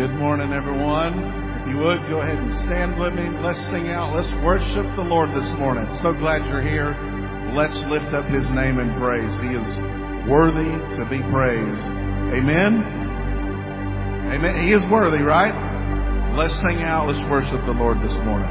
Good morning, everyone. If you would, go ahead and stand with me. Let's sing out. Let's worship the Lord this morning. So glad you're here. Let's lift up His name in praise. He is worthy to be praised. Amen? Amen. He is worthy, right? Let's sing out. Let's worship the Lord this morning.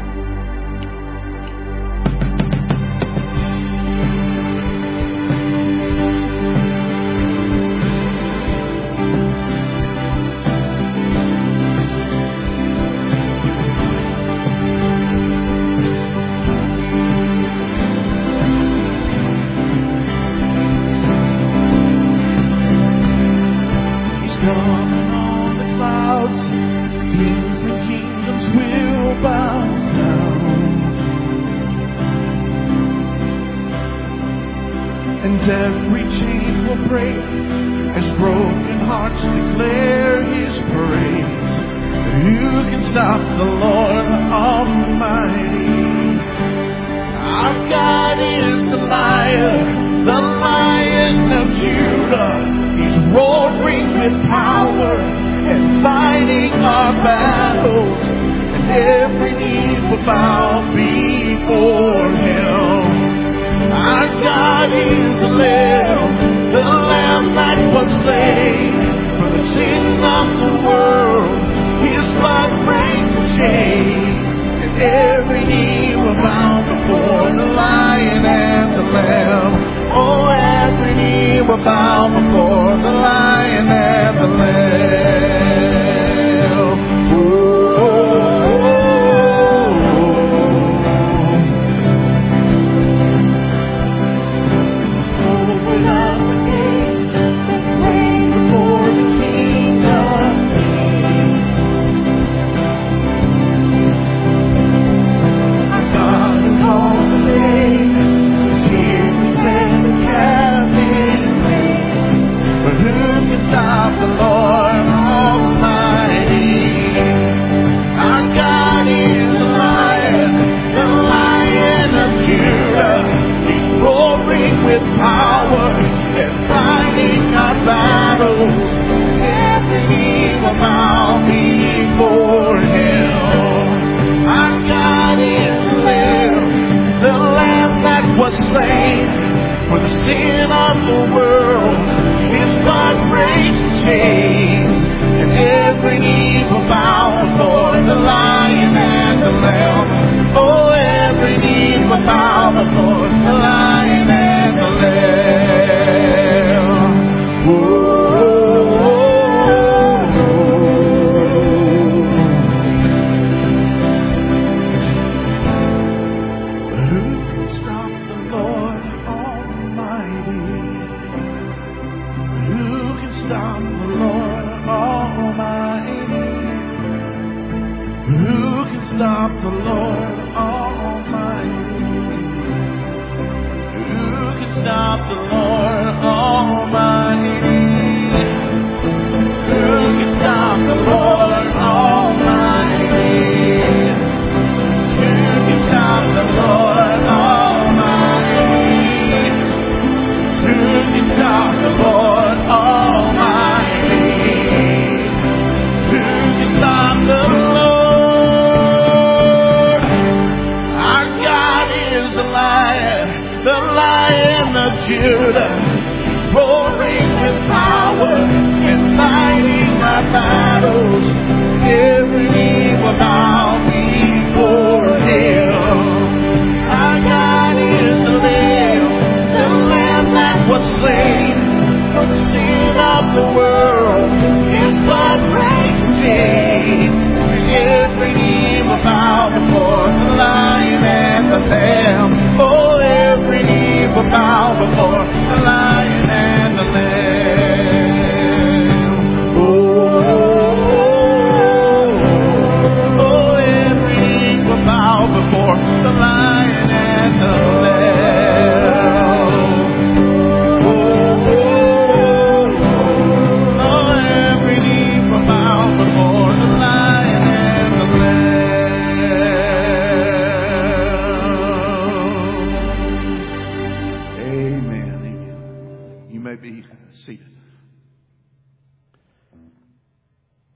Every chain will break as broken hearts declare His praise. Who can stop the Lord Almighty? Our God is the Lion of Judah. He's roaring with power and fighting our battles, and every knee will bow before Him. Our God is the Lamb that was slain for the sin of the world. His blood breaks the chains, and every knee will bow before the Lion and the Lamb. Oh, every knee will bow before the Lion and the Lamb. Stop the Lord Almighty. Our God is the Lion of Judah. He's roaring with power and fighting our battles. Every knee will bow before Him. Our God is the Lamb that was slain for the sin of the world. His blood breaks the chains, and every knee will bow before the Lion and the Lamb. Oh, every knee will bow before the Lion and the Lamb. Whoa. Who can stop the Lord Almighty? Who can stop the Lord Almighty? Who can stop the Lord Almighty? Who can stop the Lord Almighty? Who can stop the Lord Almighty? Who can stop the Lord Almighty? Who can stop the Lord Almighty? Who can stop the Lord? Our God is the Lion of Judah. He's roaring with power and fighting our battles. Every knee will bow before Him. Our God is the Lamb that was slain for the sin of the world. His blood breaks the chains, and every knee will bow before the Lion and the Lamb. Oh, every knee will bow before the Lion and the Lamb. Oh, every knee will bow before the Lion and the Lamb. Before the Lion and the Lamb. Amen. Amen. You may be seated.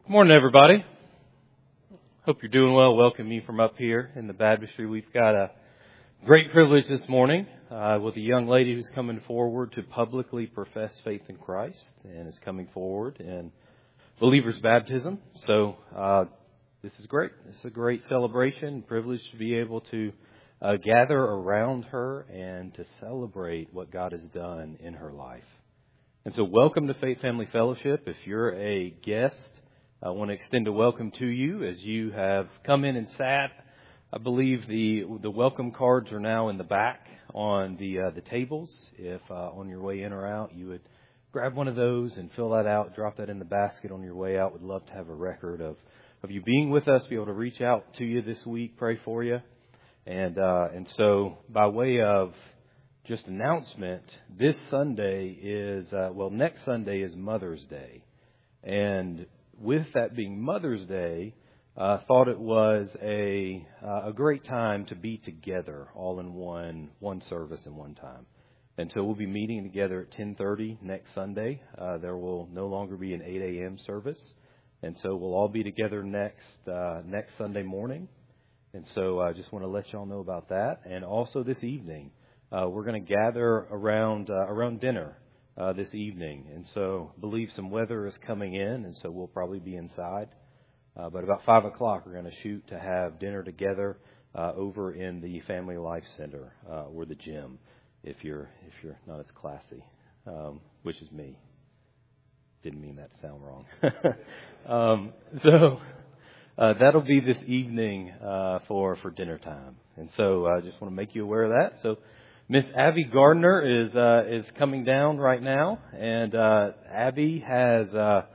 Good morning, everybody. Hope you're doing well. Welcome you from up here in the baptistry. We've got a great privilege this morning with a young lady who's coming forward to publicly profess faith in Christ and is coming forward in believer's baptism. So this is great. This is a great celebration, privilege to be able to gather around her and to celebrate what God has done in her life. And so welcome to Faith Family Fellowship. If you're a guest, I want to extend a welcome to you as you have come in and sat. I believe the welcome cards are now in the back on the tables. If on your way in or out, you would grab one of those and fill that out, drop that in the basket on your way out. Would love to have a record of you being with us, be able to reach out to you this week, pray for you. And so by way of just announcement, this Sunday is, next Sunday is Mother's Day. And with that being Mother's Day, thought it was a great time to be together all in one service in one time. And so we'll be meeting together at 10:30 next Sunday. There will no longer be an 8 a.m. service. And so we'll all be together next Sunday morning. And so I just want to let y'all know about that. And also this evening, we're going to gather around dinner this evening. And so I believe some weather is coming in, and so we'll probably be inside. But about 5 o'clock, we're going to shoot to have dinner together over in the Family Life Center or the gym, if you're not as classy, which is me. Didn't mean that to sound wrong. So that'll be this evening for dinner time. And so I just want to make you aware of that. So Miss Abby Gardner is coming down right now, and Abby has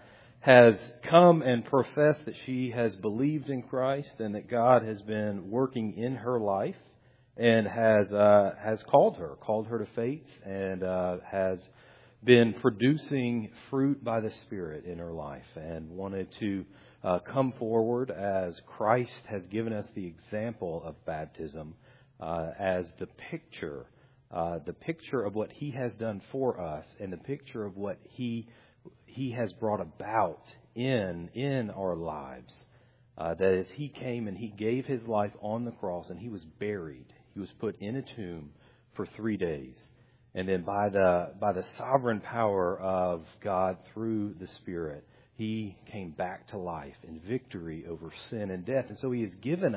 come and professed that she has believed in Christ and that God has been working in her life and has called her to faith, and has been producing fruit by the Spirit in her life, and wanted to come forward as Christ has given us the example of baptism as the picture of what He has done for us, and the picture of what He has brought about in our lives. That is, He came and He gave His life on the cross, and He was buried. He was put in a tomb for 3 days. And then by the sovereign power of God through the Spirit, He came back to life in victory over sin and death. And so He has given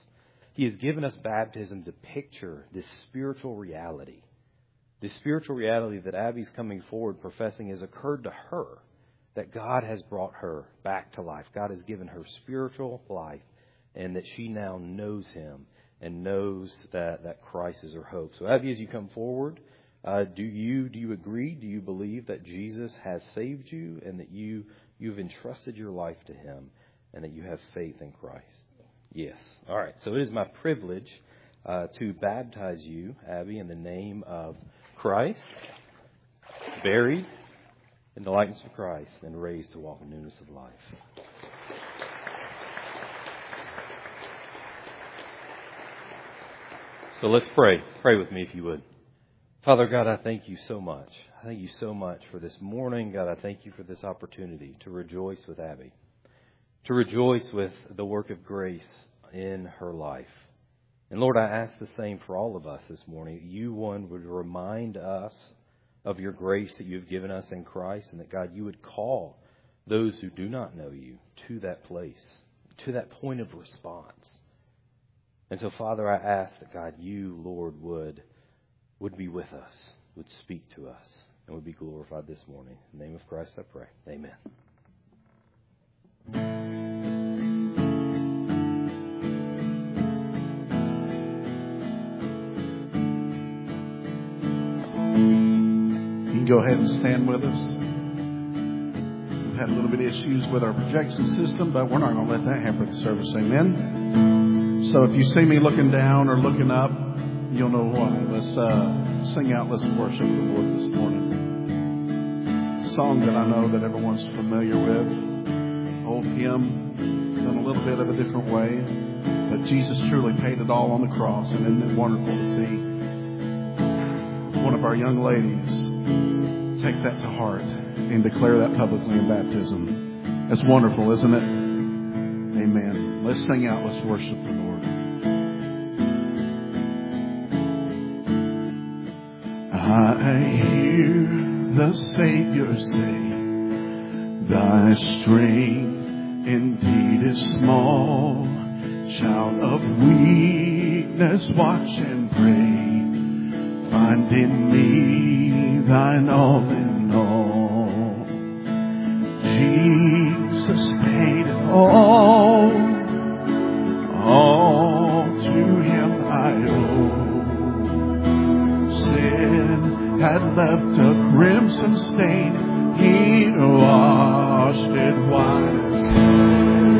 us baptism to picture this spiritual reality. This spiritual reality that Abby's coming forward professing has occurred to her, that God has brought her back to life. God has given her spiritual life, and that she now knows Him and knows that Christ is her hope. So Abby, as you come forward, do you agree? Do you believe that Jesus has saved you, and that you've entrusted your life to Him, and that you have faith in Christ? Yes. All right. So it is my privilege to baptize you, Abby, in the name of Christ, buried in the likeness of Christ, and raised to walk in newness of life. So let's pray. Pray with me if you would. Father God, I thank you so much. I thank you so much for this morning. God, I thank you for this opportunity to rejoice with Abby, to rejoice with the work of grace in her life. And Lord, I ask the same for all of us this morning. You, one, would remind us of your grace that you've given us in Christ, and that, God, you would call those who do not know you to that place, to that point of response. And so, Father, I ask that, God, you, Lord, would be with us, would speak to us, and would be glorified this morning. In the name of Christ I pray. Amen. You can go ahead and stand with us. We've had a little bit of issues with our projection system, but we're not going to let that hamper the service. Amen. So if you see me looking down or looking up, you'll know why. Let's sing out, let's worship the Lord this morning. A song that I know that everyone's familiar with. Old hymn, done a little bit of a different way. But Jesus truly paid it all on the cross, and isn't it wonderful to see one of our young ladies take that to heart and declare that publicly in baptism. That's wonderful, isn't it? Amen. Let's sing out. Let's worship the Lord. I hear the Savior say, thy strength indeed is small. Child of weakness, watch and pray. Find in me thine all in all. Jesus paid it all to him I owe. Sin had left a crimson stain, he washed it white as snow.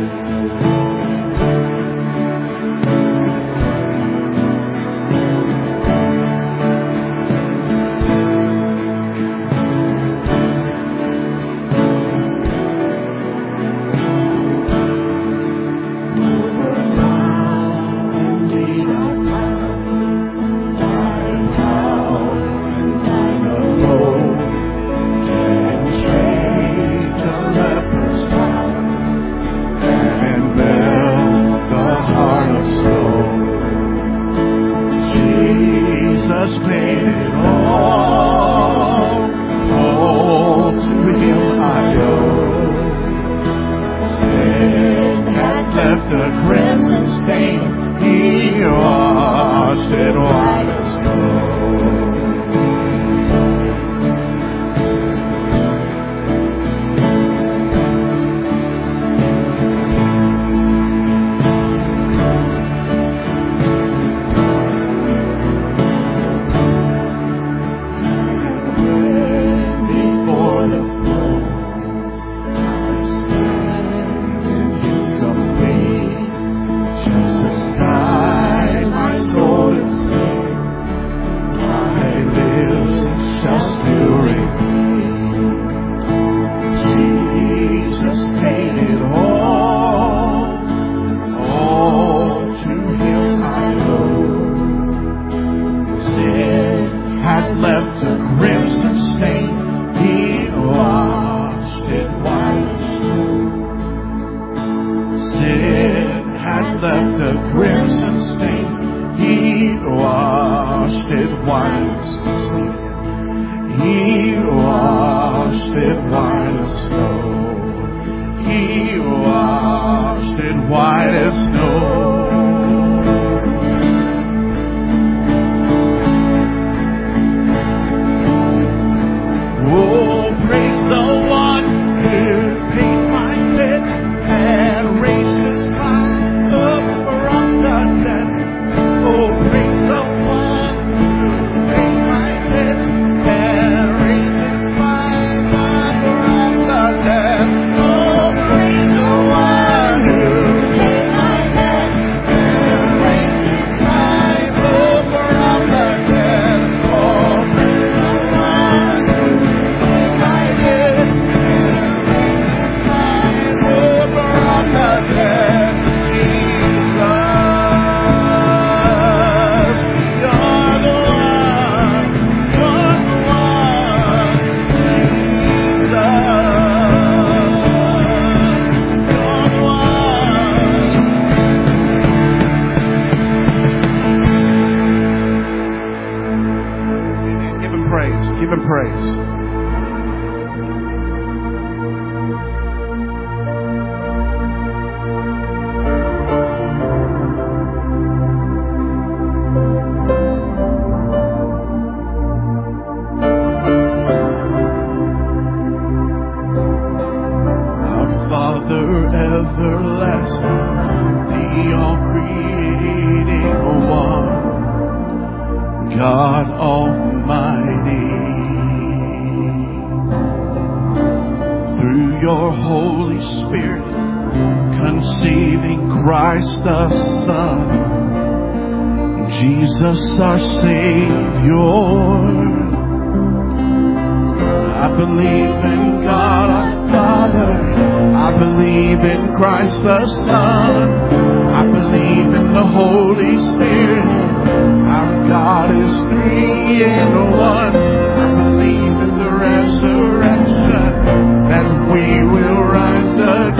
Jesus our Savior. I believe in God our Father. I believe in Christ the Son. I believe in the Holy Spirit. Our God is three in one. I believe in the resurrection, that we will rise again.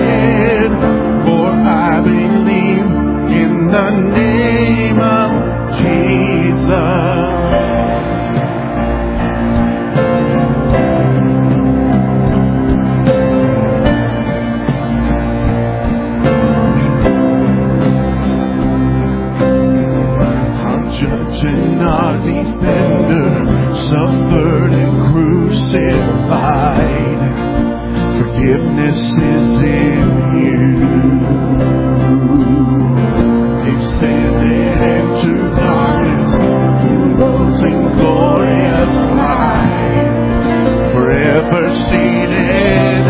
crucified. Forgiveness is in you. Descended into darkness, rose in glorious light, forever seated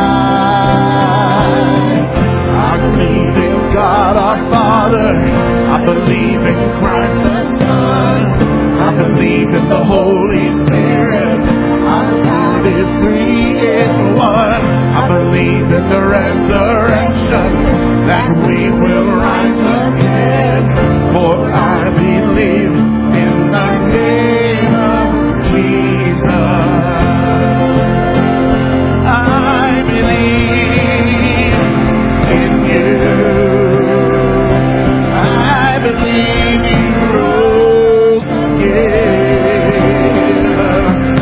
high. I believe in God our Father, I believe in Christ the Son, I believe in the Holy Spirit, our God is three in one. I believe in the resurrection, that we will rise again, for I believe in the name of Jesus. I believe in you. I believe you rose again. I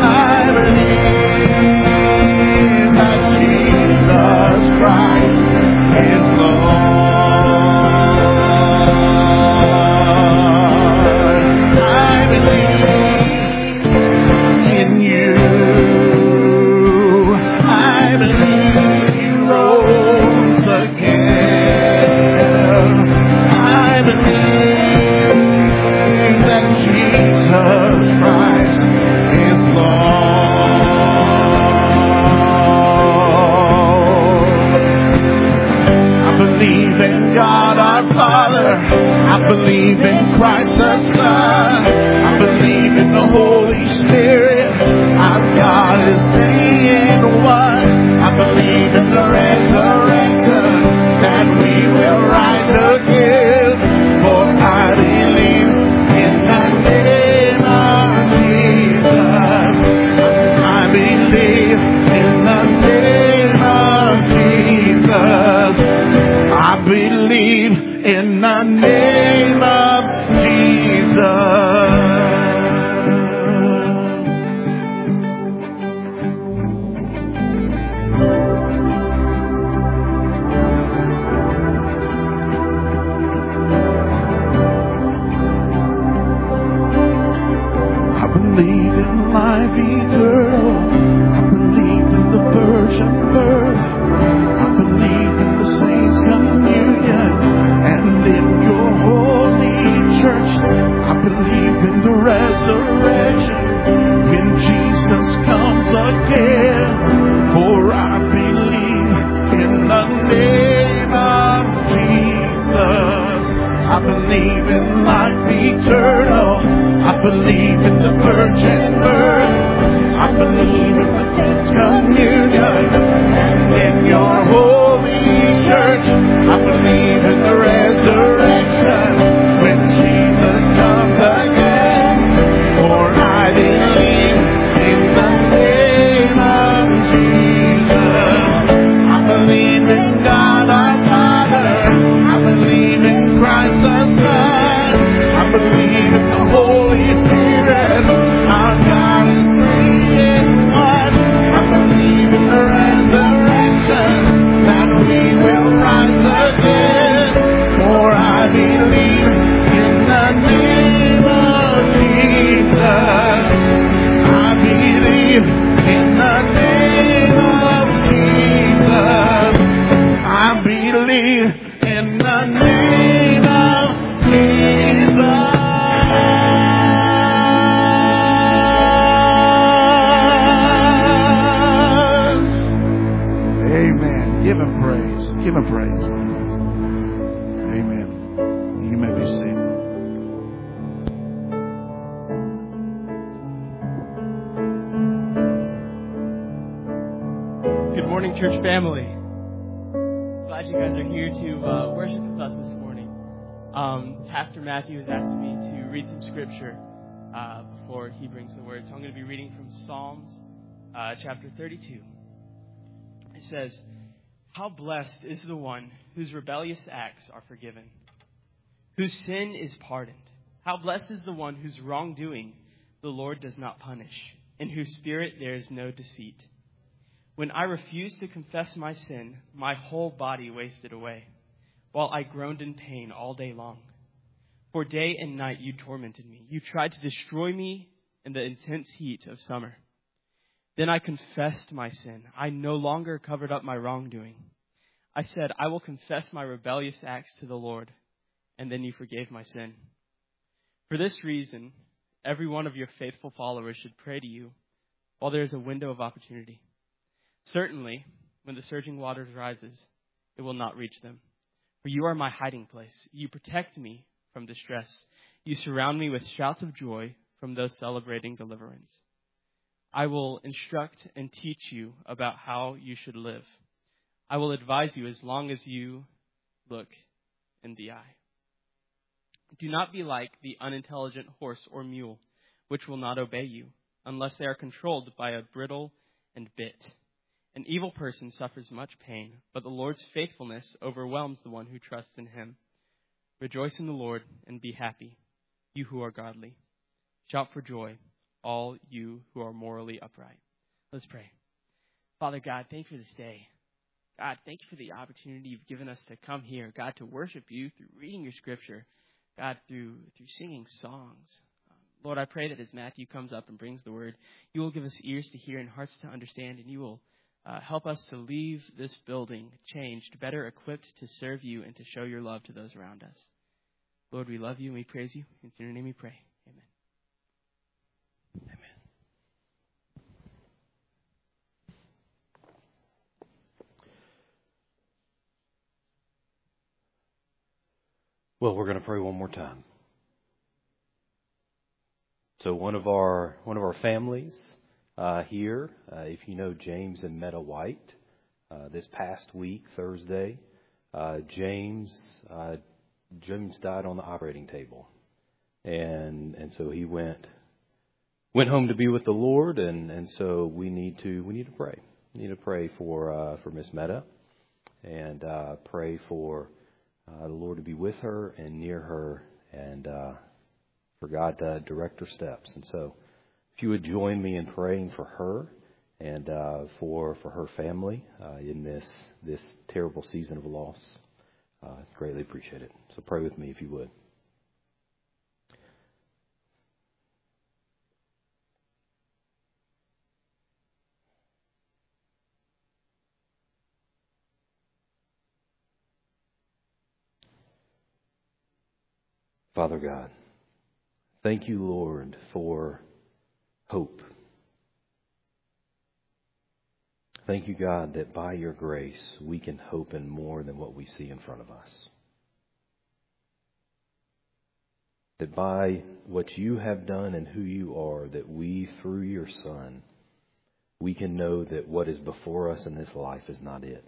believe that Jesus Christ is Lord. I believe in you. I believe you rose again. I believe that Jesus Christ is Lord. I believe in God our Father. I believe in Christ the Son. I believe in the Holy Spirit. Our God is three in one. I believe in the resurrection, that we will rise again. For I believe in the name of Jesus. I believe in the name of Jesus. I believe in the name of Jesus. I believe in life eternal. I believe in the virgin birth. I believe in the saints' communion and in your holy church. I believe in the resurrection when Jesus comes again. For I believe in the name of Jesus. I believe in life eternal. I believe in the virgin birth. I believe in the saints' communion and in your holy church. I believe in the resurrection when Jesus comes again. For I believe in the name of Jesus. I believe in God our Father. I believe in Christ the Son. I believe in the Holy Spirit. Our God is three in one. I believe in the resurrection, that we will rise again. For I believe in the name of Jesus. I believe in the name of Jesus. I believe in the name of Jesus. Amen. Give him praise. Give him praise. Amen. You may be seated. Good morning, church family. Glad you guys are here to worship with us this morning. Pastor Matthew has asked me to read some scripture before he brings the word. So I'm going to be reading from Psalms chapter 32. It says, "How blessed is the one whose rebellious acts are forgiven, whose sin is pardoned. How blessed is the one whose wrongdoing the Lord does not punish, in whose spirit there is no deceit. When I refused to confess my sin, my whole body wasted away, while I groaned in pain all day long. For day and night you tormented me. You tried to destroy me in the intense heat of summer. Then I confessed my sin. I no longer covered up my wrongdoing. I said, I will confess my rebellious acts to the Lord, and then you forgave my sin. For this reason, every one of your faithful followers should pray to you while there is a window of opportunity. Certainly, when the surging waters rises, it will not reach them. For you are my hiding place. You protect me from distress. You surround me with shouts of joy from those celebrating deliverance. I will instruct and teach you about how you should live. I will advise you as long as you look in the eye. Do not be like the unintelligent horse or mule, which will not obey you, unless they are controlled by a bridle and bit. An evil person suffers much pain, but the Lord's faithfulness overwhelms the one who trusts in him. Rejoice in the Lord and be happy, you who are godly. Shout for joy, all you who are morally upright. Let's pray. Father God, thank you for this day. God, thank you for the opportunity you've given us to come here, God, to worship you through reading your scripture, God, through singing songs. Lord, I pray that as Matthew comes up and brings the word, you will give us ears to hear and hearts to understand, and you will help us to leave this building changed, better equipped to serve you and to show your love to those around us. Lord, we love you and we praise you. In your name we pray. Amen. Amen. Well, we're going to pray one more time. So one of our families here, if you know James and Meta White, this past week, Thursday, James died on the operating table, and so he went home to be with the Lord, and so we need to pray. We need to pray for Miss Meta, and pray for the Lord to be with her and near her, and for God to direct her steps. And so, if you would join me in praying for her and for her family in this terrible season of loss, greatly appreciate it. So pray with me if you would. Father God, thank you, Lord, for hope. Thank you, God, that by your grace we can hope in more than what we see in front of us. That by what you have done and who you are, that we, through your Son, we can know that what is before us in this life is not it.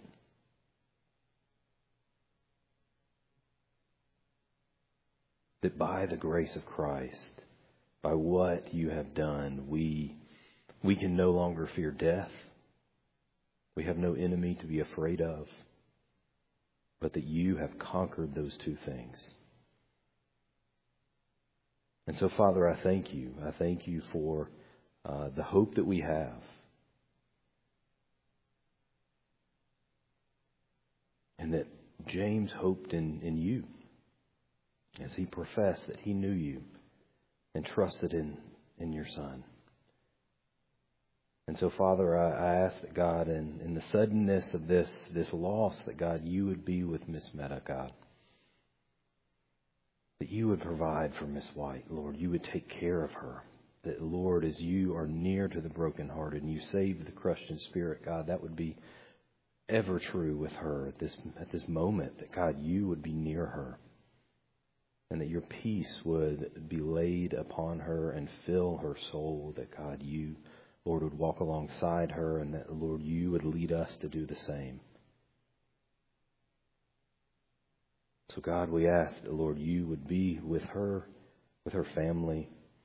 That by the grace of Christ, by what you have done, we can no longer fear death. We have no enemy to be afraid of, but that you have conquered those two things. And so, Father, I thank you. I thank you for the hope that we have. And that James hoped in you as he professed that he knew you and trusted in your Son. And so, Father, I ask that, God, in the suddenness of this loss, that, God, you would be with Miss Meta, God. That you would provide for Miss White, Lord. You would take care of her. That, Lord, as you are near to the brokenhearted and you save the crushed in spirit, God, that would be ever true with her at this moment. That, God, you would be near her. And that your peace would be laid upon her and fill her soul. That, God, you, Lord, would walk alongside her, and that, Lord, you would lead us to do the same. So, God, we ask that, Lord, you would be with her family,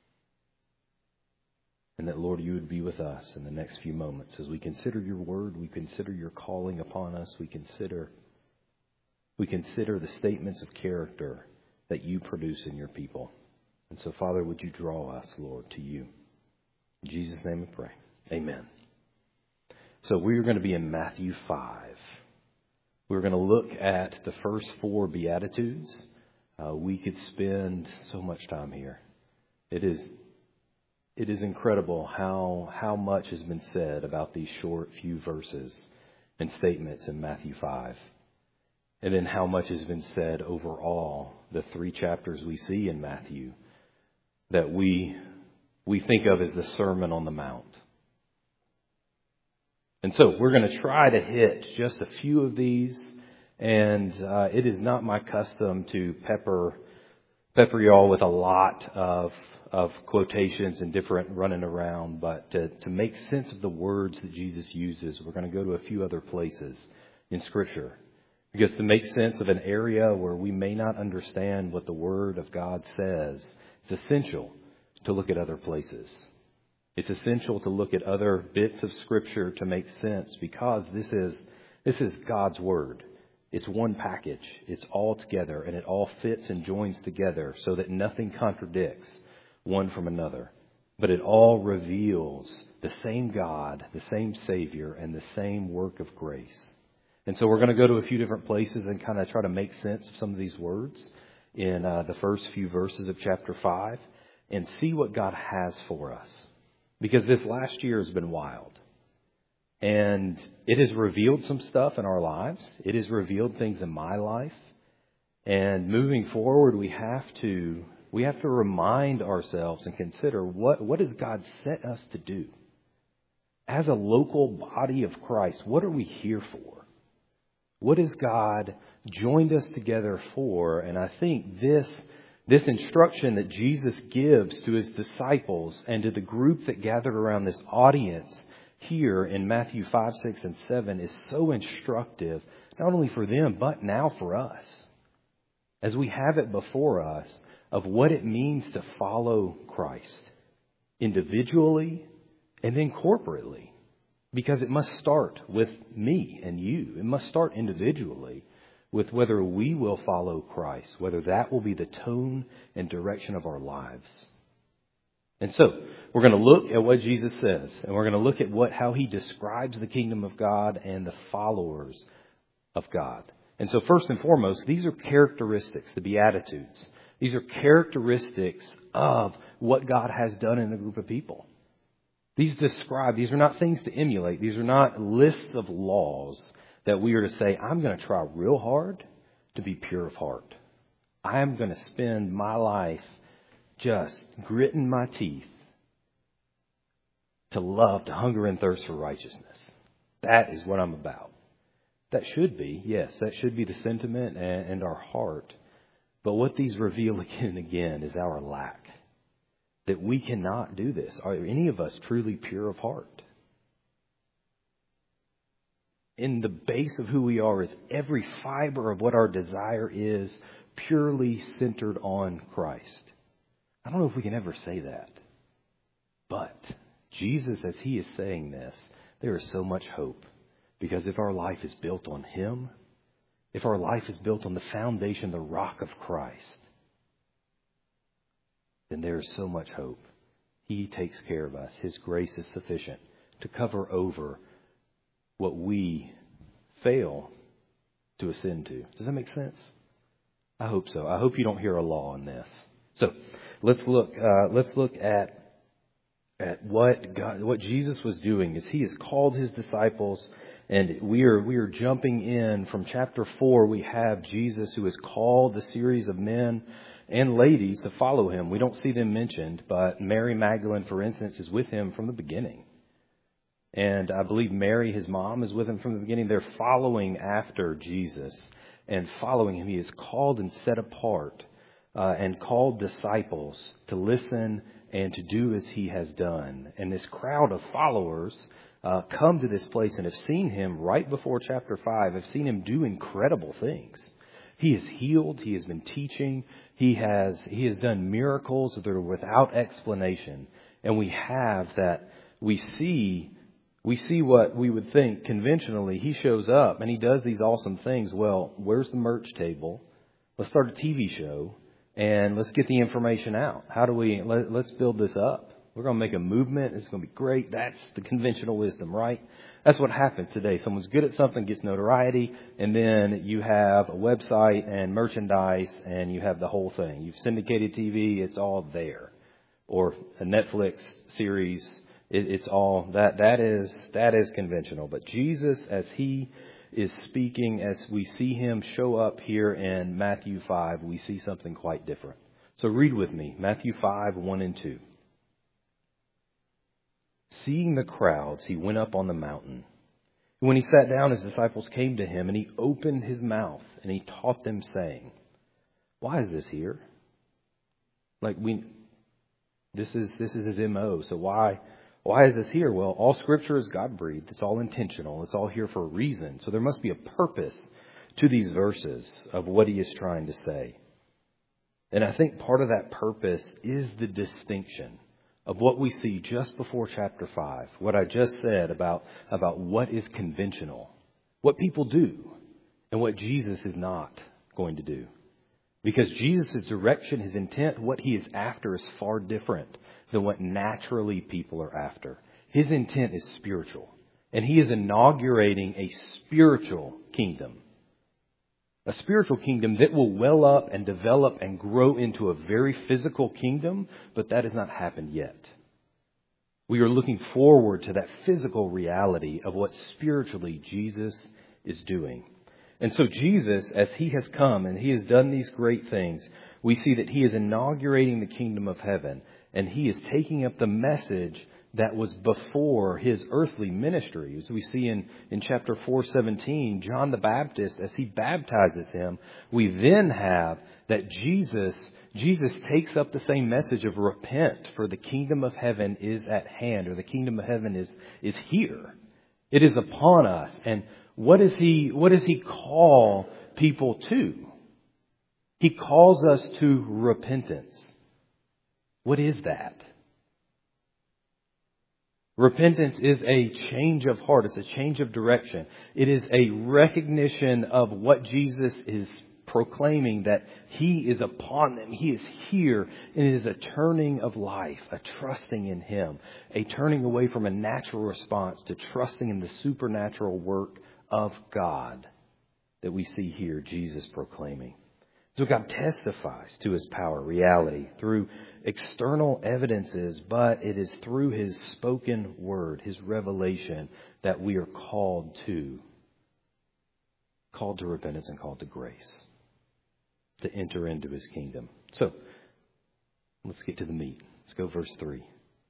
and that, Lord, you would be with us in the next few moments as we consider your word, we consider your calling upon us, we consider the statements of character that you produce in your people. And so, Father, would you draw us, Lord, to you? In Jesus' name we pray. Amen. So we are going to be in Matthew 5. We're going to look at the first 4 Beatitudes. We could spend so much time here. It is It is incredible how much has been said about these short few verses and statements in Matthew 5. And then how much has been said overall, the 3 chapters we see in Matthew that we think of as the Sermon on the Mount. And so we're going to try to hit just a few of these. And it is not my custom to pepper y'all with a lot of quotations and different running around, but to make sense of the words that Jesus uses, we're going to go to a few other places in Scripture. Because to make sense of an area where we may not understand what the Word of God says, it's essential to look at other places. It's essential to look at other bits of Scripture to make sense, because this is God's Word. It's one package. It's all together, and it all fits and joins together so that nothing contradicts one from another. But it all reveals the same God, the same Savior, and the same work of grace. And so we're going to go to a few different places and kind of try to make sense of some of these words in the first few verses of chapter 5 and see what God has for us. Because this last year has been wild. And it has revealed some stuff in our lives. It has revealed things in my life. And moving forward, we have to remind ourselves and consider what has God set us to do? As a local body of Christ, what are we here for? What has God joined us together for? And I think this instruction that Jesus gives to his disciples and to the group that gathered around this audience here in Matthew 5, 6, and 7 is so instructive, not only for them, but now for us. As we have it before us of what it means to follow Christ individually and then corporately. Because it must start with me and you. It must start individually with whether we will follow Christ, whether that will be the tone and direction of our lives. And so we're going to look at what Jesus says, and we're going to look at how he describes the kingdom of God and the followers of God. And so first and foremost, these are characteristics, the Beatitudes. These are characteristics of what God has done in a group of people. These are not things to emulate. These are not lists of laws that we are to say, I'm going to try real hard to be pure of heart. I am going to spend my life just gritting my teeth to love, to hunger and thirst for righteousness. That is what I'm about. That should be, yes, that should be the sentiment and our heart. But what these reveal again and again is our lack. That we cannot do this. Are any of us truly pure of heart? In the base of who we are is every fiber of what our desire is purely centered on Christ. I don't know if we can ever say that. But Jesus, as he is saying this, there is so much hope. Because if our life is built on him, if our life is built on the foundation, the rock of Christ, then there is so much hope. He takes care of us. His grace is sufficient to cover over what we fail to ascend to. Does that make sense? I hope so. I hope you don't hear a law in this. So let's look at what Jesus was doing as he has called his disciples. And we are jumping in from chapter 4. We have Jesus who has called a series of men and ladies to follow him. We don't see them mentioned, but Mary Magdalene, for instance, is with him from the beginning. And I believe Mary, his mom, is with him from the beginning. They're following after Jesus and following him. He is called and set apart and called disciples to listen and to do as he has done. And this crowd of followers come to this place and have seen him right before chapter 5, have seen him do incredible things. He has healed. He has been teaching. He has done miracles that are without explanation. And we see what we would think conventionally. He shows up and he does these awesome things. Well, where's the merch table? Let's start a TV show and let's get the information out. Let's build this up. We're going to make a movement. It's going to be great. That's the conventional wisdom, right? That's what happens today. Someone's good at something, gets notoriety, and then you have a website and merchandise, and you have the whole thing. You've syndicated TV. It's all there. or a Netflix series. It's all that is conventional. But Jesus, as he is speaking, as we see him show up here in Matthew 5, we see something quite different. So read with me, Matthew 5, 1 and 2. Seeing the crowds, he went up on the mountain. When he sat down, his disciples came to him, and he opened his mouth, and he taught them, saying, "Why is this here?" This is his MO. So why is this here? Well, all Scripture is God-breathed. It's all intentional. It's all here for a reason. So there must be a purpose to these verses of what he is trying to say. And I think part of that purpose is the distinction of what we see just before chapter 5, what I just said about what is conventional, what people do, and what Jesus is not going to do. Because Jesus' direction, his intent, what he is after is far different than what naturally people are after. His intent is spiritual, and he is inaugurating a spiritual kingdom. A spiritual kingdom that will well up and develop and grow into a very physical kingdom, but that has not happened yet. We are looking forward to that physical reality of what spiritually Jesus is doing. And so Jesus, as he has come and he has done these great things, we see that he is inaugurating the kingdom of heaven, and he is taking up the message that was before his earthly ministry. As we see in chapter 4:17, John the Baptist, as he baptizes him, we then have that Jesus takes up the same message of repent, for the kingdom of heaven is at hand, or the kingdom of heaven is here. It is upon us. And what does he call people to? He calls us to repentance. What is that? Repentance is a change of heart. It's a change of direction. It is a recognition of what Jesus is proclaiming, that he is upon them. He is here. And it is a turning of life, a trusting in him, a turning away from a natural response to trusting in the supernatural work of God that we see here Jesus proclaiming. So God testifies to his power, reality, through external evidences, but it is through his spoken word, his revelation, that we are called to repentance and called to grace, to enter into his kingdom. So let's get to the meat. Let's go verse 3.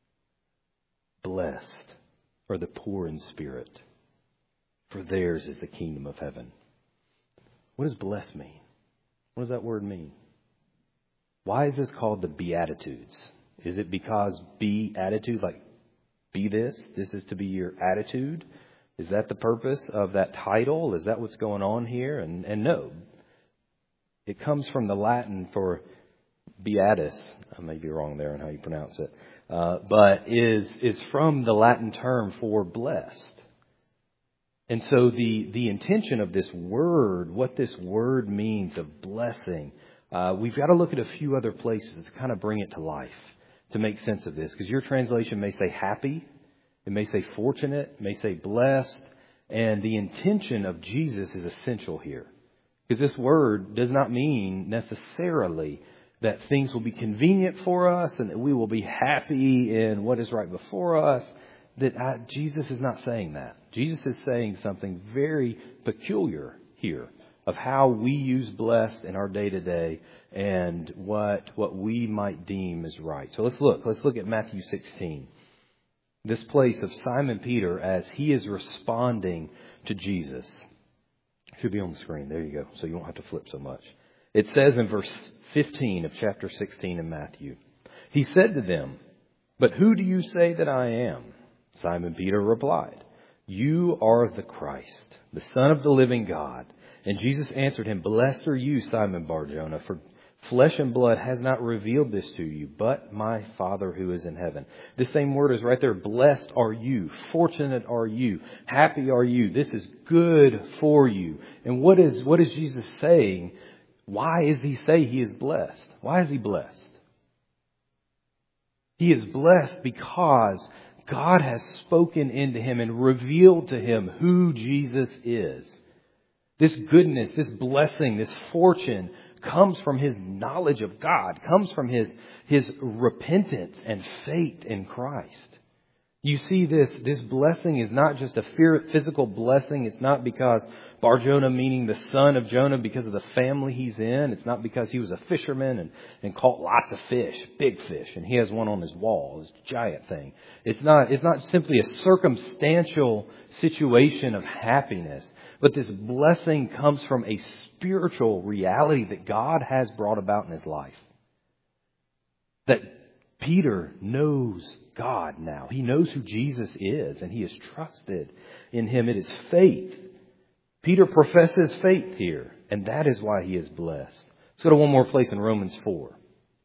Blessed are the poor in spirit, for theirs is the kingdom of heaven. What does blessed mean? What does that word mean? Why is this called the Beatitudes? Is it because be attitude, like be this? This is to be your attitude? Is that the purpose of that title? Is that what's going on here? And no. It comes from the Latin for beatus. I may be wrong there on how you pronounce it. But is from the Latin term for blessed. And so the intention of this word, what this word means of blessing, we've got to look at a few other places to kind of bring it to life, to make sense of this. Because your translation may say happy, it may say fortunate, it may say blessed. And the intention of Jesus is essential here. Because this word does not mean necessarily that things will be convenient for us and that we will be happy in what is right before us. Jesus is not saying that. Jesus is saying something very peculiar here of how we use blessed in our day-to-day and what we might deem as right. So let's look at Matthew 16. This place of Simon Peter as he is responding to Jesus. It should be on the screen. There you go. So you won't have to flip so much. It says in verse 15 of chapter 16 in Matthew, he said to them, "But who do you say that I am?" Simon Peter replied, "You are the Christ, the Son of the living God." And Jesus answered him, "Blessed are you, Simon Bar-Jonah, for flesh and blood has not revealed this to you, but my Father who is in heaven." This same word is right there. Blessed are you. Fortunate are you. Happy are you. This is good for you. And what is Jesus saying? Why is he saying he is blessed? Why is he blessed? He is blessed because God has spoken into him and revealed to him who Jesus is. This goodness, this blessing, this fortune comes from his knowledge of God, comes from his repentance and faith in Christ. You see, this blessing is not just a physical blessing. It's not because Bar-Jonah, meaning the son of Jonah, because of the family he's in. It's not because he was a fisherman and caught lots of fish, big fish, and he has one on his wall, this giant thing. It's not simply a circumstantial situation of happiness, but this blessing comes from a spiritual reality that God has brought about in his life. That Peter knows God now. He knows who Jesus is, and he is trusted in him. It is faith. Peter professes faith here, and that is why he is blessed. Let's go to one more place in Romans 4.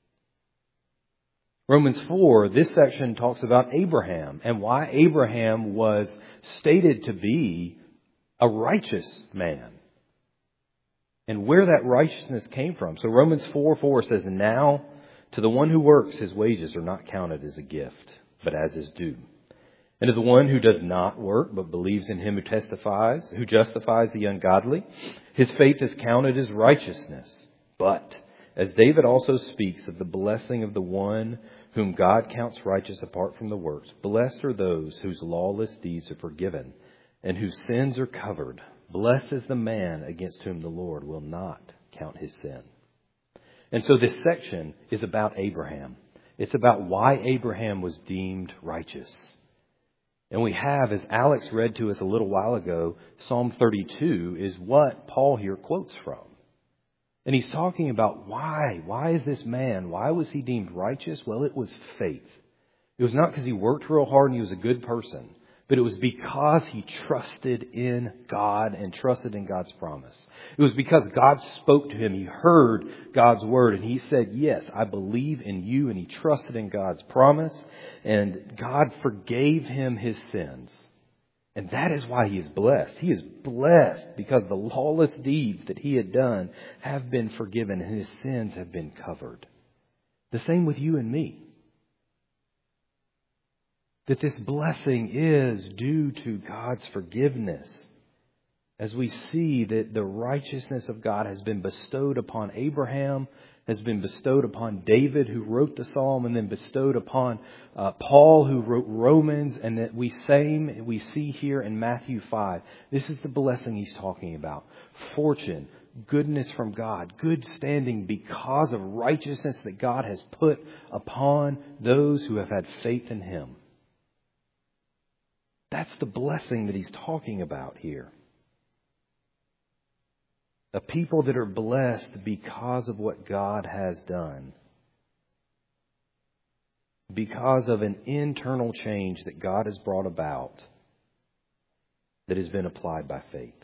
Romans 4, this section talks about Abraham and why Abraham was stated to be a righteous man and where that righteousness came from. So Romans 4:4 says, "Now to the one who works, his wages are not counted as a gift, but as his due. And to the one who does not work, but believes in him who justifies the ungodly, his faith is counted as righteousness. But, as David also speaks of the blessing of the one whom God counts righteous apart from the works, blessed are those whose lawless deeds are forgiven, and whose sins are covered. Blessed is the man against whom the Lord will not count his sin." And so this section is about Abraham. It's about why Abraham was deemed righteous. And we have, as Alex read to us a little while ago, Psalm 32 is what Paul here quotes from. And he's talking about why. Why is this man? Why was he deemed righteous? Well, it was faith. It was not because he worked real hard and he was a good person. But it was because he trusted in God and trusted in God's promise. It was because God spoke to him. He heard God's word and he said, "Yes, I believe in you." And he trusted in God's promise. And God forgave him his sins. And that is why he is blessed. He is blessed because the lawless deeds that he had done have been forgiven and his sins have been covered. The same with you and me. That this blessing is due to God's forgiveness. As we see that the righteousness of God has been bestowed upon Abraham, has been bestowed upon David, who wrote the psalm, and then bestowed upon Paul, who wrote Romans, and that we see here in Matthew 5. This is the blessing he's talking about. Fortune, goodness from God, good standing because of righteousness that God has put upon those who have had faith in him. That's the blessing that he's talking about here. A people that are blessed because of what God has done. Because of an internal change that God has brought about that has been applied by faith.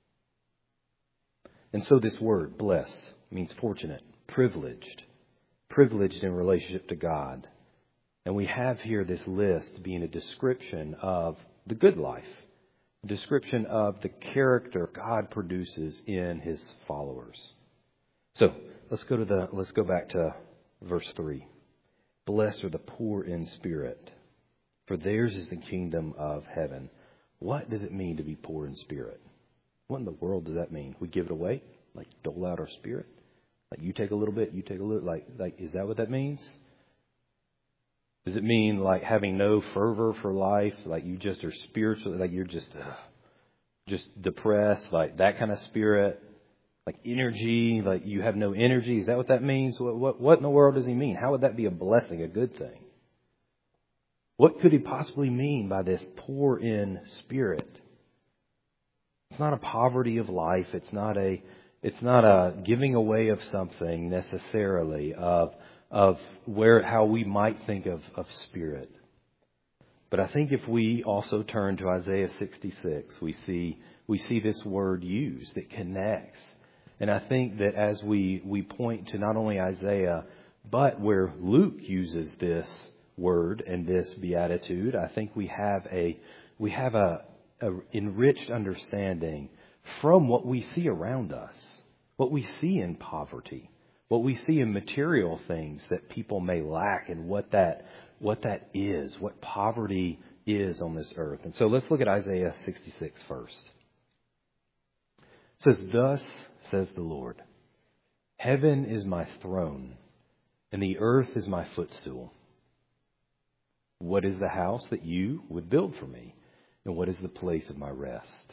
And so this word, blessed, means fortunate, privileged in relationship to God. And we have here this list being a description of the good life, a description of the character God produces in his followers. So let's go back to verse 3. "Blessed are the poor in spirit, for theirs is the kingdom of heaven." What does it mean to be poor in spirit? What in the world does that mean? We give it away? Like dole out our spirit? Like you take a little bit, you take a little, like is that what that means? Does it mean like having no fervor for life? Like you just are spiritually, like you're just depressed, like that kind of spirit? Like energy, like you have no energy? Is that what that means? What in the world does he mean? How would that be a blessing, a good thing? What could he possibly mean by this poor in spirit? It's not a poverty of life. It's not a giving away of something necessarily of how we might think of spirit. But I think if we also turn to Isaiah 66, we see this word used that connects. And I think that as we point to not only Isaiah, but where Luke uses this word and this beatitude, I think we have a enriched understanding from what we see around us, what we see in poverty, what we see in material things that people may lack, and what that is, what poverty is on this earth. And so let's look at Isaiah 66 first. It says, "Thus says the Lord, Heaven is my throne, and the earth is my footstool. What is the house that you would build for me? And what is the place of my rest?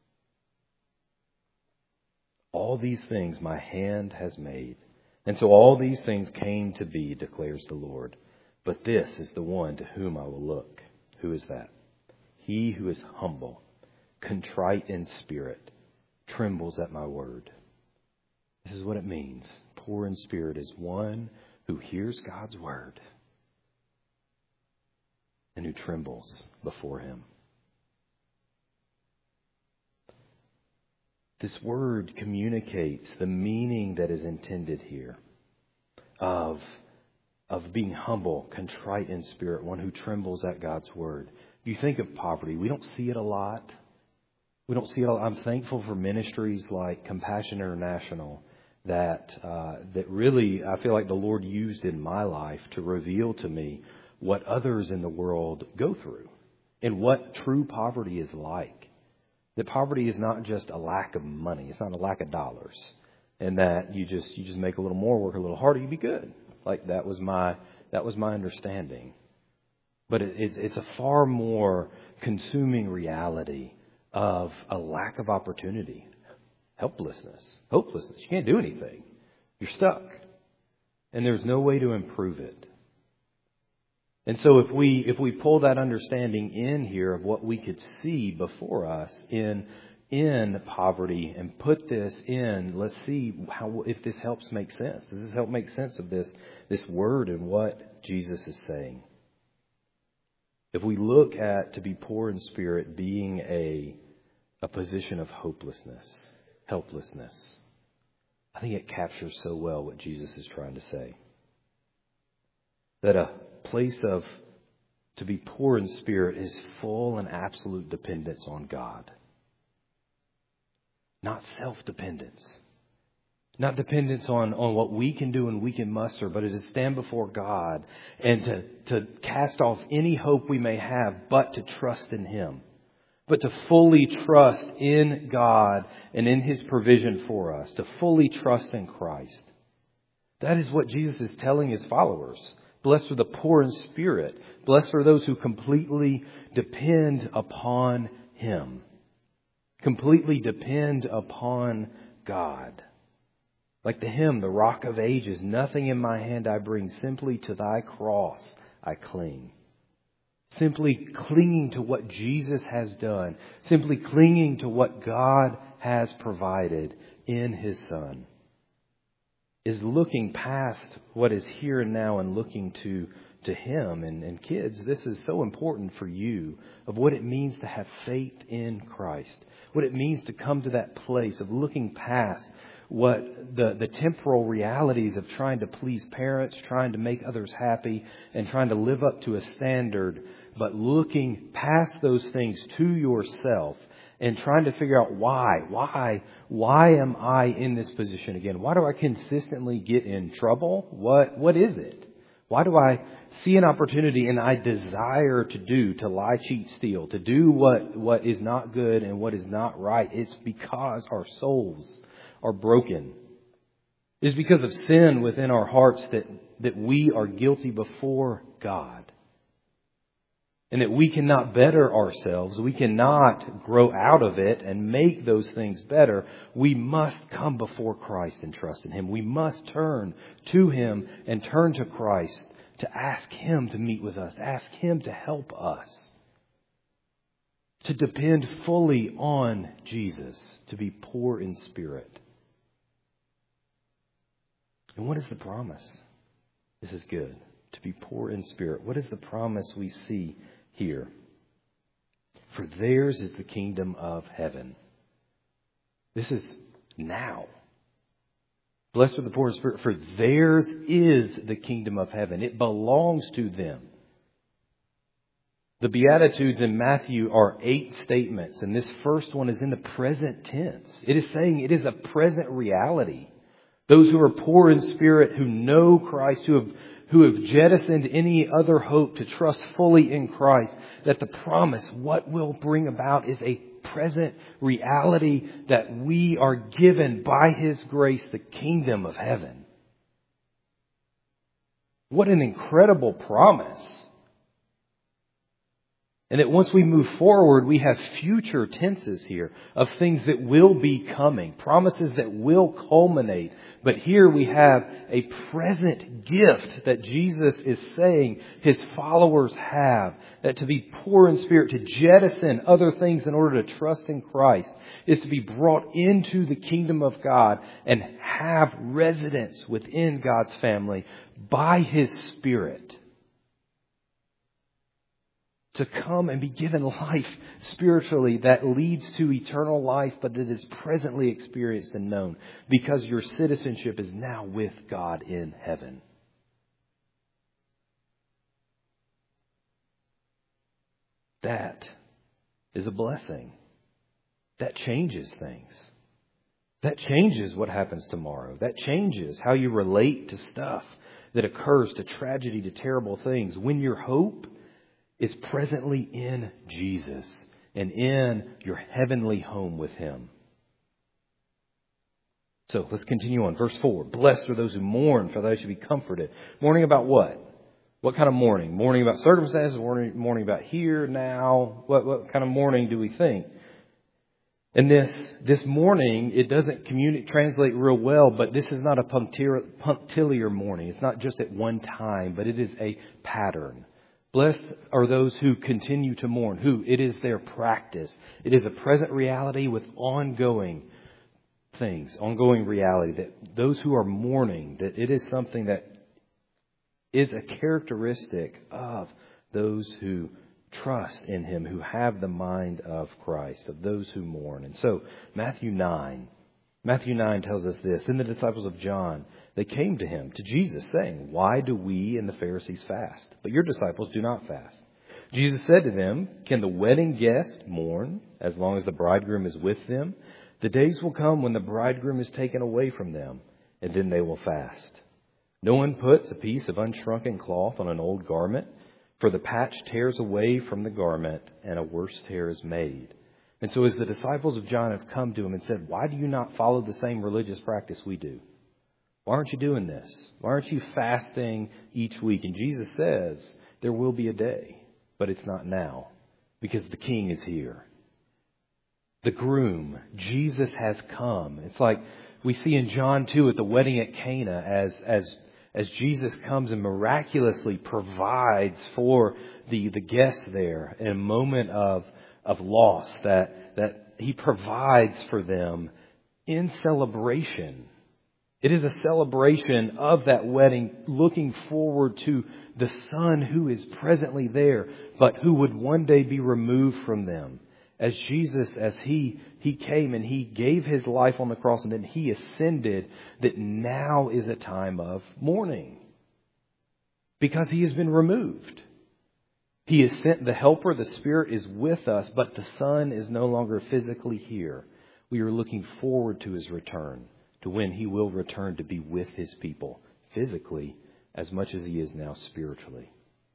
All these things my hand has made. And so all these things came to be, declares the Lord. But this is the one to whom I will look. Who is that? He who is humble, contrite in spirit, trembles at my word. This is what it means. Poor in spirit is one who hears God's word and who trembles before him. This word communicates the meaning that is intended here of being humble, contrite in spirit, one who trembles at God's word. You think of poverty. We don't see it a lot. We don't see it a lot. I'm thankful for ministries like Compassion International that really I feel like the Lord used in my life to reveal to me what others in the world go through and what true poverty is like. That poverty is not just a lack of money. It's not a lack of dollars. And that you just make a little more, work a little harder, you'd be good. Like that was my understanding. But it's a far more consuming reality of a lack of opportunity, helplessness, hopelessness. You can't do anything. You're stuck. And there's no way to improve it. And so if we pull that understanding in here of what we could see before us in poverty and put this in, let's see if this helps make sense. Does this help make sense of this word and what Jesus is saying? If we look at to be poor in spirit being a position of hopelessness, helplessness, I think it captures so well what Jesus is trying to say. That a place of to be poor in spirit is full and absolute dependence on God. Not self-dependence. Not dependence on what we can do and we can muster, but it is to stand before God and to cast off any hope we may have, but to trust in Him. But to fully trust in God and in His provision for us. To fully trust in Christ. That is what Jesus is telling His followers. Blessed are the poor in spirit. Blessed are those who completely depend upon Him. Completely depend upon God. Like the hymn, the Rock of Ages, nothing in my hand I bring, simply to thy cross I cling. Simply clinging to what Jesus has done. Simply clinging to what God has provided in His Son. Is looking past what is here and now and looking to Him. And kids, this is so important for you of what it means to have faith in Christ. What it means to come to that place of looking past what the temporal realities of trying to please parents, trying to make others happy, and trying to live up to a standard, but looking past those things to yourself and trying to figure out why am I in this position again? Why do I consistently get in trouble? What is it? Why do I see an opportunity and I desire to lie, cheat, steal, to do what is not good and what is not right? It's because our souls are broken. It's because of sin within our hearts that we are guilty before God. And that we cannot better ourselves. We cannot grow out of it and make those things better. We must come before Christ and trust in Him. We must turn to Him and turn to Christ to ask Him to meet with us. To ask Him to help us. To depend fully on Jesus. To be poor in spirit. And what is the promise? This is good. To be poor in spirit. What is the promise we see here? For theirs is the kingdom of heaven. This is now. Blessed are the poor in spirit, for theirs is the kingdom of heaven. It belongs to them. The Beatitudes in Matthew are 8 statements, and this first one is in the present tense. It is saying it is a present reality. Those who are poor in spirit, who know Christ, who have jettisoned any other hope to trust fully in Christ, that the promise, what will bring about is a present reality that we are given by His grace the kingdom of heaven. What an incredible promise. And that once we move forward, we have future tenses here of things that will be coming, promises that will culminate. But here we have a present gift that Jesus is saying His followers have, that to be poor in spirit, to jettison other things in order to trust in Christ, is to be brought into the kingdom of God and have residence within God's family by His Spirit. To come and be given life spiritually that leads to eternal life, but that is presently experienced and known because your citizenship is now with God in heaven. That is a blessing. That changes things. That changes what happens tomorrow. That changes how you relate to stuff that occurs, to tragedy, to terrible things. When your hope is presently in Jesus and in your heavenly home with Him. So let's continue on. Verse 4. Blessed are those who mourn, for they shall be comforted. Mourning about what? What kind of mourning? Mourning about circumstances? Mourning about here, now? What kind of mourning do we think? And this mourning, it doesn't translate real well, but this is not a punctiliar mourning. It's not just at one time, but it is a pattern. Blessed are those who continue to mourn, who it is their practice. It is a present reality with ongoing things, ongoing reality. That those who are mourning, that it is something that is a characteristic of those who trust in Him, who have the mind of Christ, of those who mourn. And so Matthew 9 tells us this. Then the disciples of John, they came to Him, to Jesus, saying, "Why do we and the Pharisees fast, but your disciples do not fast?" Jesus said to them, "Can the wedding guests mourn as long as the bridegroom is with them? The days will come when the bridegroom is taken away from them, and then they will fast. No one puts a piece of unshrunken cloth on an old garment, for the patch tears away from the garment, and a worse tear is made." And so as the disciples of John have come to Him and said, "Why do you not follow the same religious practice we do? Why aren't you doing this? Why aren't you fasting each week?" And Jesus says, there will be a day, but it's not now, because the King is here. The groom, Jesus, has come. It's like we see in John 2 at the wedding at Cana as Jesus comes and miraculously provides for the guests there in a moment of loss, that He provides for them in celebration. It is a celebration of that wedding, looking forward to the Son who is presently there, but who would one day be removed from them. As Jesus, as He came and He gave His life on the cross and then He ascended, that now is a time of mourning. Because He has been removed. He has sent the Helper, the Spirit is with us, but the Son is no longer physically here. We are looking forward to His return, to when He will return to be with His people, physically, as much as He is now spiritually.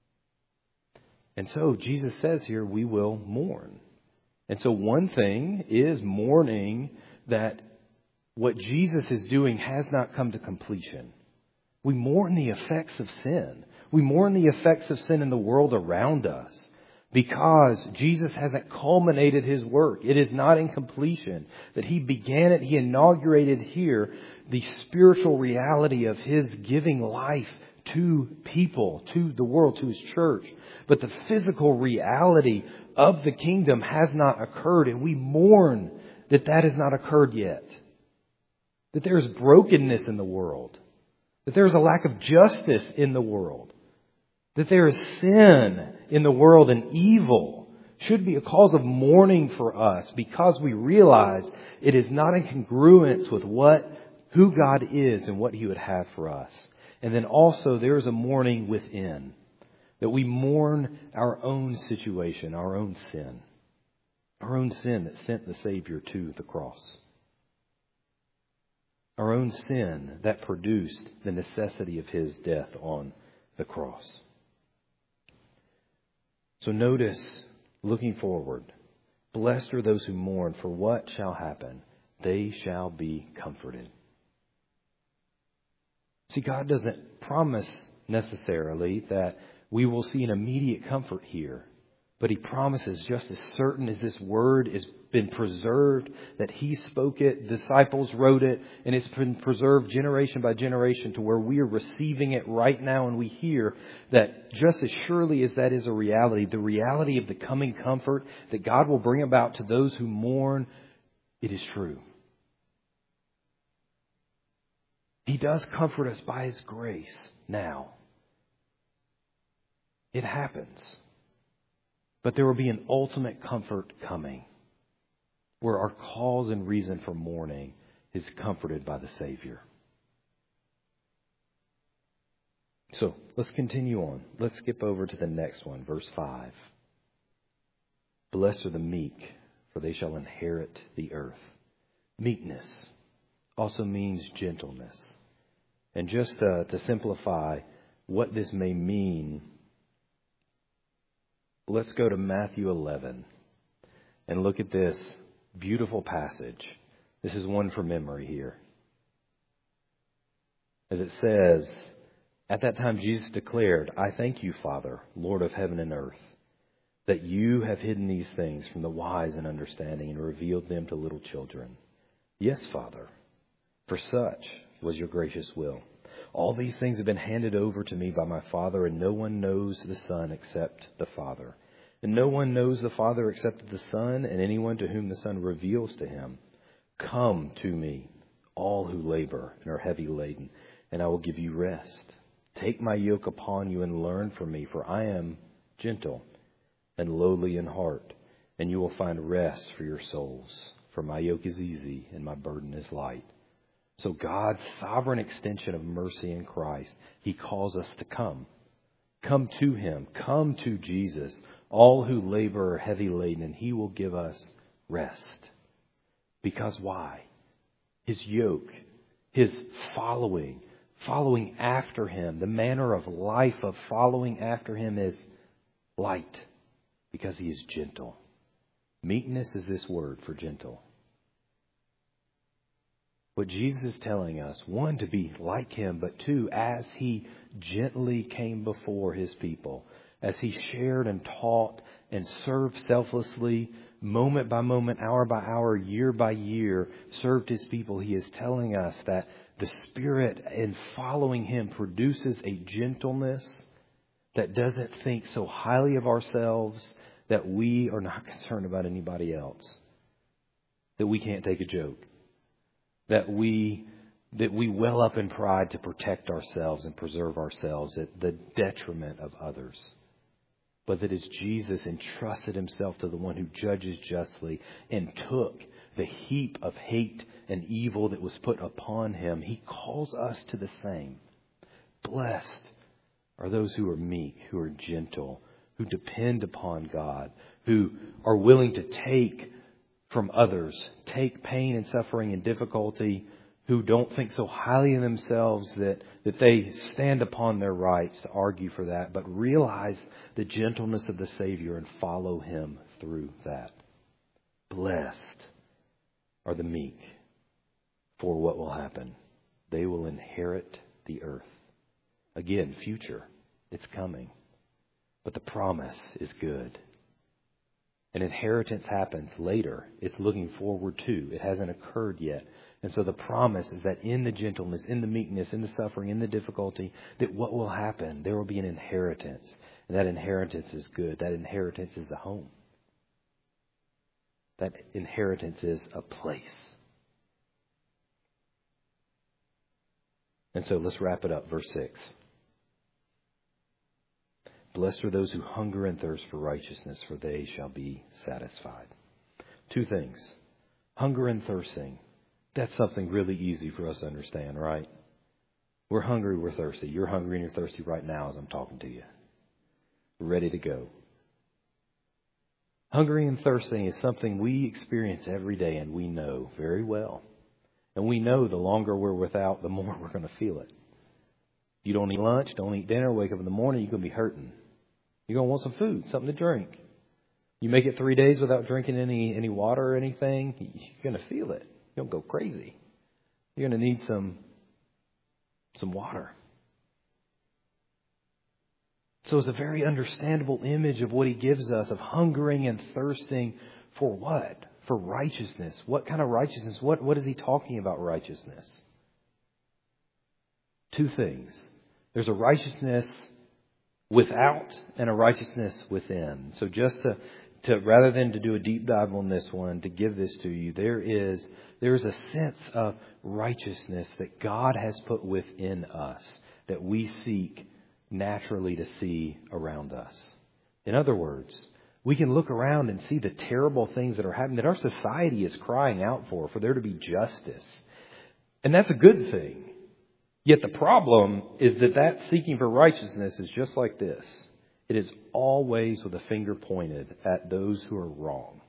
And so Jesus says here, we will mourn. And so one thing is mourning that what Jesus is doing has not come to completion. We mourn the effects of sin. We mourn the effects of sin in the world around us because Jesus hasn't culminated His work. It is not in completion. That He began it, He inaugurated here the spiritual reality of His giving life to people, to the world, to His church. But the physical reality of the kingdom has not occurred, and we mourn that has not occurred yet. That there is brokenness in the world. That there is a lack of justice in the world. That there is sin in the world, and evil should be a cause of mourning for us because we realize it is not in congruence with who God is and what He would have for us. And then also there is a mourning within. That we mourn our own situation, our own sin. Our own sin that sent the Savior to the cross. Our own sin that produced the necessity of His death on the cross. So notice, looking forward, Blessed are those who mourn, for what shall happen? They shall be comforted. See, God doesn't promise necessarily that we will see an immediate comfort here. But He promises, just as certain as this word has been preserved, that He spoke it, disciples wrote it, and it's been preserved generation by generation to where we are receiving it right now, and we hear that just as surely as that is a reality, the reality of the coming comfort that God will bring about to those who mourn, it is true. He does comfort us by His grace now. It happens. But there will be an ultimate comfort coming, where our cause and reason for mourning is comforted by the Savior. So let's continue on. Let's skip over to the next one, verse 5. Blessed are the meek, for they shall inherit the earth. Meekness also means gentleness. And just to simplify what this may mean, let's go to Matthew 11 and look at this beautiful passage. This is one from memory here. As it says, at that time Jesus declared, I thank you, Father, Lord of heaven and earth, that you have hidden these things from the wise and understanding and revealed them to little children. Yes, Father, for such was your gracious will. All these things have been handed over to me by my Father, and no one knows the Son except the Father. And no one knows the Father except the Son, and anyone to whom the Son reveals to him. Come to me, all who labor and are heavy laden, and I will give you rest. Take my yoke upon you and learn from me, for I am gentle and lowly in heart, and you will find rest for your souls. For my yoke is easy and my burden is light. So God's sovereign extension of mercy in Christ, He calls us to come. Come to Him. Come to Jesus. All who labor are heavy laden, and He will give us rest. Because why? His yoke, His following after Him, the manner of life of following after Him is light, because He is gentle. Meekness is this word for gentle. What Jesus is telling us, one, to be like Him, but two, as He gently came before His people, as He shared and taught and served selflessly, moment by moment, hour by hour, year by year, served His people, He is telling us that the Spirit in following Him produces a gentleness that doesn't think so highly of ourselves that we are not concerned about anybody else, that we can't take a joke, that we well up in pride to protect ourselves and preserve ourselves at the detriment of others. But that as Jesus entrusted Himself to the one who judges justly and took the heap of hate and evil that was put upon Him, He calls us to the same. Blessed are those who are meek, who are gentle, who depend upon God, who are willing to take from others, take pain and suffering and difficulty, who don't think so highly of themselves that they stand upon their rights to argue for that, but realize the gentleness of the Savior and follow Him through that. Blessed are the meek, for what will happen? They will inherit the earth. Again, future, it's coming. But the promise is good. An inheritance happens later. It's looking forward to. It hasn't occurred yet. And so the promise is that in the gentleness, in the meekness, in the suffering, in the difficulty, that what will happen? There will be an inheritance. And that inheritance is good. That inheritance is a home. That inheritance is a place. And so let's wrap it up. Verse 6. Blessed are those who hunger and thirst for righteousness, for they shall be satisfied. Two things. Hunger and thirsting. That's something really easy for us to understand, right? We're hungry, we're thirsty. You're hungry and you're thirsty right now as I'm talking to you. We're ready to go. Hungry and thirsting is something we experience every day and we know very well. And we know the longer we're without, the more we're going to feel it. You don't eat lunch, don't eat dinner, wake up in the morning, you're going to be hurting. You're going to want some food, something to drink. You make it 3 days without drinking any water or anything, you're going to feel it. You'll go crazy. You're going to need some water. So it's a very understandable image of what he gives us, of hungering and thirsting for what? For righteousness. What kind of righteousness? What is he talking about righteousness? Two things. There's a righteousness without and a righteousness within. So just to rather than to do a deep dive on this one, to give this to you, there is a sense of righteousness that God has put within us that we seek naturally to see around us. In other words, we can look around and see the terrible things that are happening, that our society is crying out for there to be justice. And that's a good thing. Yet the problem is that seeking for righteousness is just like this. It is always with a finger pointed at those who are wrong.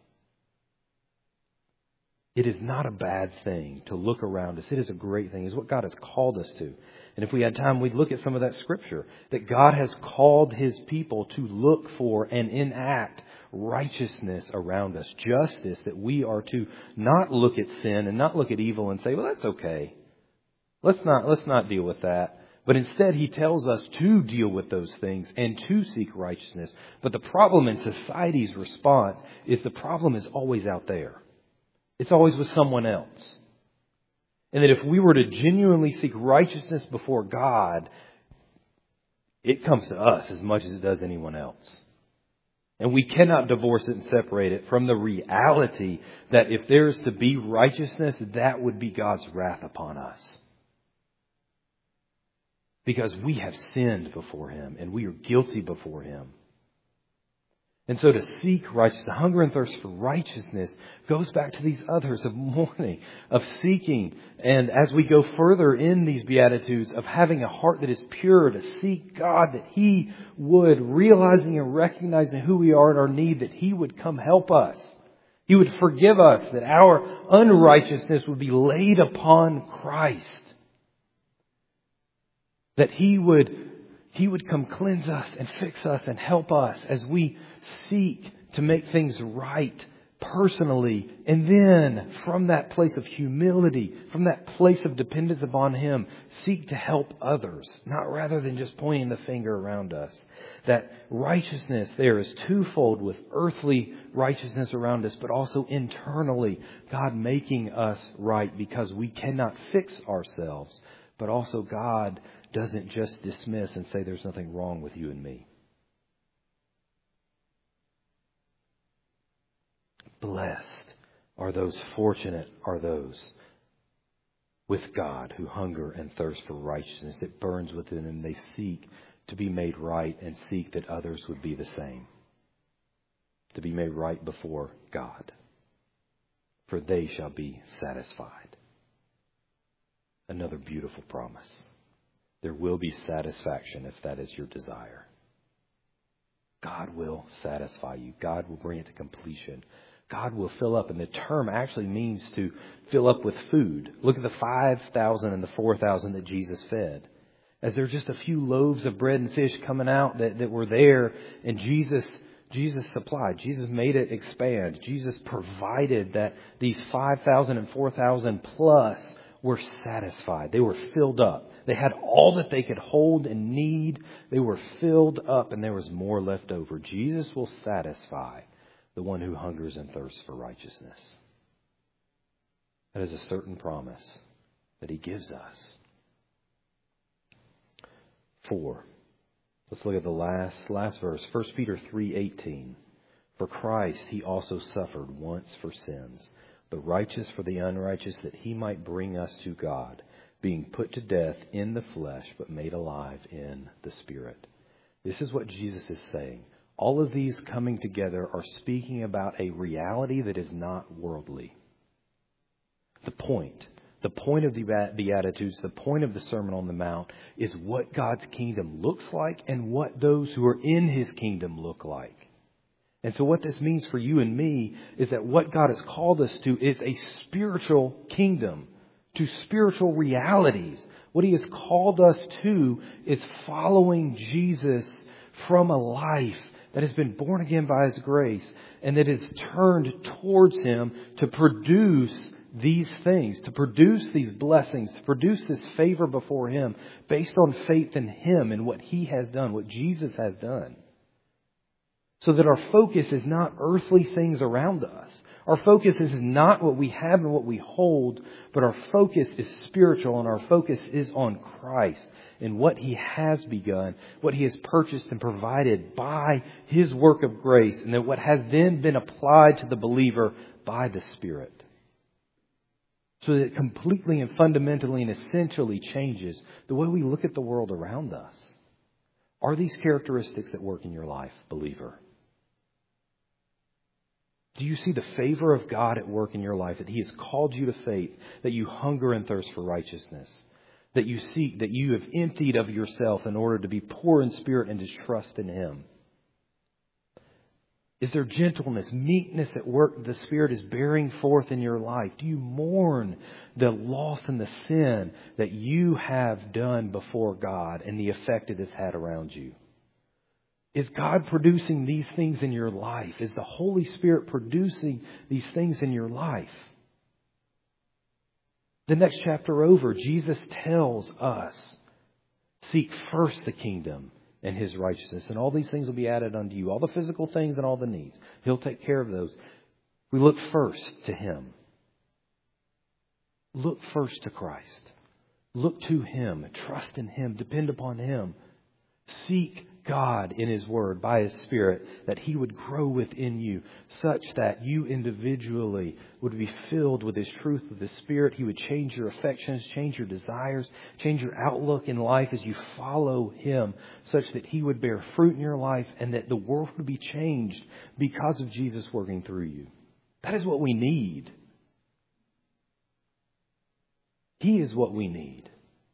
It is not a bad thing to look around us. It is a great thing. It's what God has called us to. And if we had time, we'd look at some of that scripture. That God has called his people to look for and enact righteousness around us. Justice, that we are to not look at sin and not look at evil and say, well, that's okay. Let's not deal with that. But instead, he tells us to deal with those things and to seek righteousness. But the problem in society's response is the problem is always out there. It's always with someone else. And that if we were to genuinely seek righteousness before God, it comes to us as much as it does anyone else. And we cannot divorce it and separate it from the reality that if there is to be righteousness, that would be God's wrath upon us. Because we have sinned before him and we are guilty before him. And so to seek righteousness, the hunger and thirst for righteousness goes back to these others of mourning, of seeking. And as we go further in these Beatitudes, of having a heart that is pure, to seek God, that he would, realizing and recognizing who we are in our need, that he would come help us. He would forgive us, that our unrighteousness would be laid upon Christ. That he would come cleanse us and fix us and help us as we seek to make things right personally. And then from that place of humility, from that place of dependence upon him, seek to help others, not rather than just pointing the finger around us. That righteousness there is twofold, with earthly righteousness around us, but also internally, God making us right because we cannot fix ourselves, but also God doesn't just dismiss and say there's nothing wrong with you and me. Blessed are those, fortunate are those with God who hunger and thirst for righteousness. It burns within them. They seek to be made right and seek that others would be the same. To be made right before God. For they shall be satisfied. Another beautiful promise. There will be satisfaction if that is your desire. God will satisfy you. God will bring it to completion. God will fill up. And the term actually means to fill up with food. Look at the 5,000 and the 4,000 that Jesus fed. As there are just a few loaves of bread and fish coming out that were there, and Jesus supplied. Jesus made it expand. Jesus provided that these 5,000 and 4,000 plus were satisfied. They were filled up. They had all that they could hold and need. They were filled up, and there was more left over. Jesus will satisfy the one who hungers and thirsts for righteousness. That is a certain promise that he gives us. 4. Let's look at the last verse. 1 Peter 3:18. For Christ he also suffered once for sins, the righteous for the unrighteous, that he might bring us to God, being put to death in the flesh, but made alive in the Spirit. This is what Jesus is saying. All of these coming together are speaking about a reality that is not worldly. The point of the Beatitudes, the point of the Sermon on the Mount is what God's kingdom looks like and what those who are in his kingdom look like. And so what this means for you and me is that what God has called us to is a spiritual kingdom, to spiritual realities. What he has called us to is following Jesus from a life that has been born again by His grace, and that is turned towards Him to produce these things, to produce these blessings, to produce this favor before Him based on faith in Him and what He has done, what Jesus has done. So that our focus is not earthly things around us. Our focus is not what we have and what we hold, but our focus is spiritual, and our focus is on Christ and what He has begun, what He has purchased and provided by His work of grace, and that what has then been applied to the believer by the Spirit. So that it completely and fundamentally and essentially changes the way we look at the world around us. Are these characteristics at work in your life, believer? Do you see the favor of God at work in your life, that He has called you to faith, that you hunger and thirst for righteousness, that you seek, that you have emptied of yourself in order to be poor in spirit and to trust in Him? Is there gentleness, meekness at work the Spirit is bearing forth in your life? Do you mourn the loss and the sin that you have done before God and the effect it has had around you? Is God producing these things in your life? Is the Holy Spirit producing these things in your life? The next chapter over, Jesus tells us, seek first the kingdom and His righteousness, and all these things will be added unto you. All the physical things and all the needs. He'll take care of those. We look first to Him. Look first to Christ. Look to Him. Trust in Him. Depend upon Him. Seek God in His Word by His Spirit, that He would grow within you such that you individually would be filled with His truth, with His Spirit. He would change your affections, change your desires, change your outlook in life as you follow Him, such that He would bear fruit in your life and that the world would be changed because of Jesus working through you. That is what we need. He is what we need.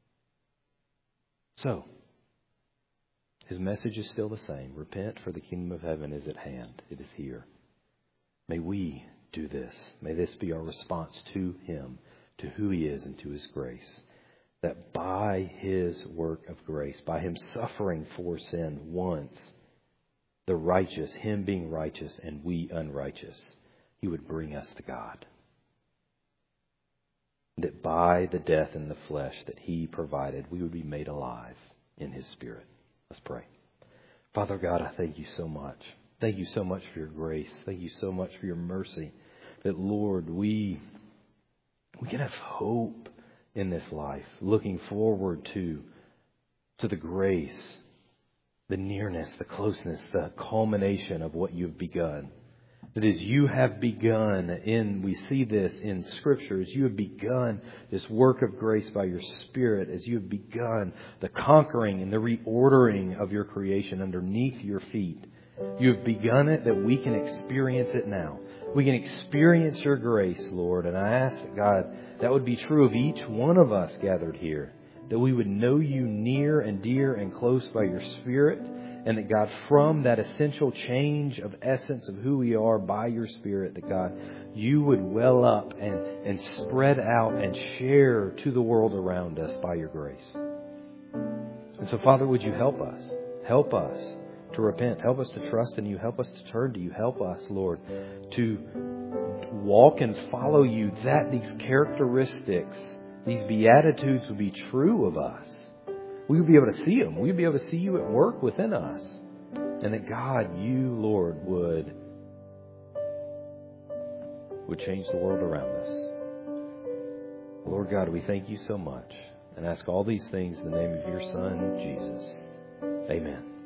So, His message is still the same. Repent, for the kingdom of heaven is at hand. It is here. May we do this. May this be our response to Him, to who He is, and to His grace. That by His work of grace, by Him suffering for sin once, the righteous, Him being righteous and we unrighteous, He would bring us to God. That by the death in the flesh that He provided, we would be made alive in His Spirit. Let's pray. Father God, I thank You so much. Thank You so much for Your grace. Thank You so much for Your mercy. That, Lord, we can have hope in this life, looking forward to the grace, the nearness, the closeness, the culmination of what You've begun. That as You have begun, we see this in Scripture, as You have begun this work of grace by Your Spirit, as You have begun the conquering and the reordering of Your creation underneath Your feet, You have begun it, that we can experience it now. We can experience Your grace, Lord. And I ask that, God, that would be true of each one of us gathered here. That we would know You near and dear and close by Your Spirit. And that, God, from that essential change of essence of who we are by Your Spirit, that, God, You would well up and spread out and share to the world around us by Your grace. And so, Father, would You help us? Help us to repent. Help us to trust in You. Help us to turn to You. Help us, Lord, to walk and follow You, that these characteristics, these beatitudes would be true of us. We would be able to see them. We would be able to see You at work within us. And that, God, You, Lord, would change the world around us. Lord God, we thank You so much and ask all these things in the name of Your Son, Jesus. Amen.